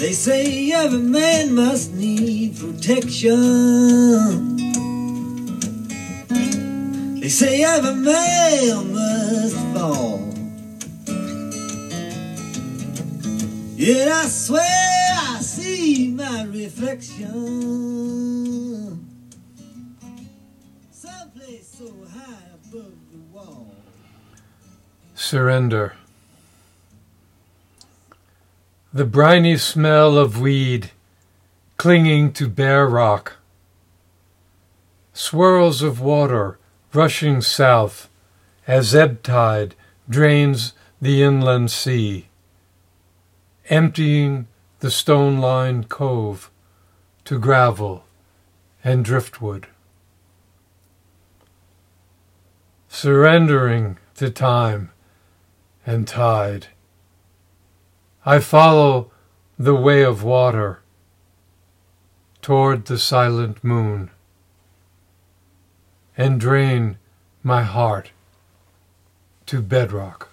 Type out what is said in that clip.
They say every man must need protection. They say every man must fall. Yet I swear I see my reflection someplace so high above the wall. Surrender. The briny smell of weed clinging to bare rock. Swirls of water rushing south as ebb tide drains the inland sea, emptying the stone-lined cove to gravel and driftwood. Surrendering to time and tide, I follow the way of water toward the silent moon and drain my heart to bedrock.